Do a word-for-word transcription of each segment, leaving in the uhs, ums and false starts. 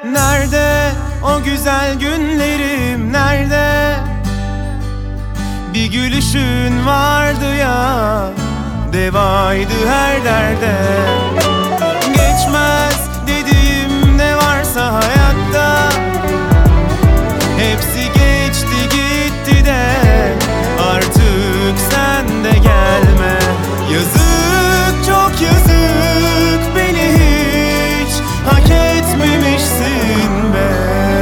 Nerede o güzel günlerim, nerede? Bir gülüşün vardı ya, devaydı her derde. Geçmez dediğim ne varsa hayatta, hepsi geçti gitti de artık sen de gelme. Yazık, çok yazık, beni hiç hak etmemişsin be.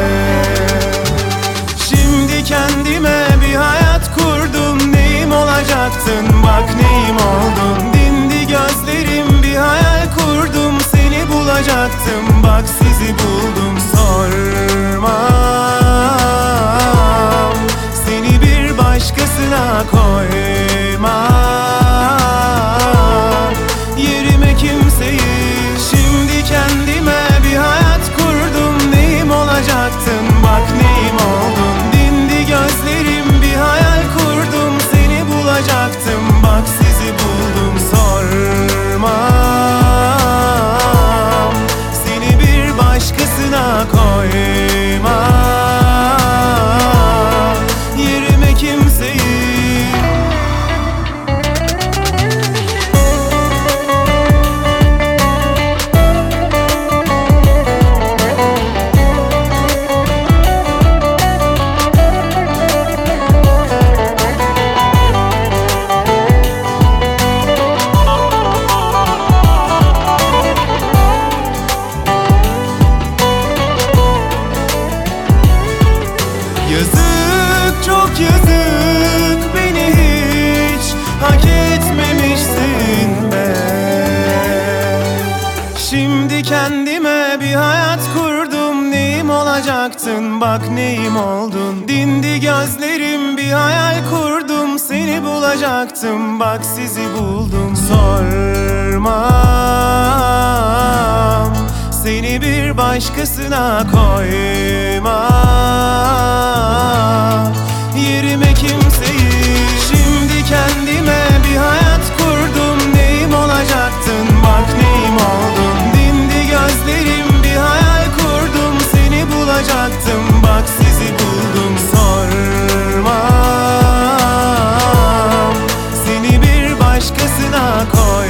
Şimdi kendime bir hayat kurdum, neyim olacaktın bak neyim oldun. Dindi gözlerim, bir hayal kurdum, seni bulacaktım bak sizi buldum. Sormam, seni bir başkasına koymam, yerime kimseyi. Şimdi kendime bir hayat kurdum, neyim olacaktın bak neyim oldun. Dindi gözlerim, bir hayal kurdum, seni bulacaktım bak sizi buldum. Sormam, seni bir başkasına koymam, yerime kimseyi. Yazık, çok yazık, beni hiç hak etmemişsin be. Şimdi kendime bir hayat kurdum, neyim olacaktın bak neyim oldun. Dindi gözlerim, bir hayal kurdum, seni bulacaktım bak sizi buldum. Sormam, seni bir başkasına koymam, yerime kimseyi. Şimdi kendime bir hayat kurdum, neyim olacaktın bak neyim oldun. Dindi gözlerim, bir hayal kurdum, seni bulacaktım bak sizi buldum. Sormam, seni bir başkasına koymam.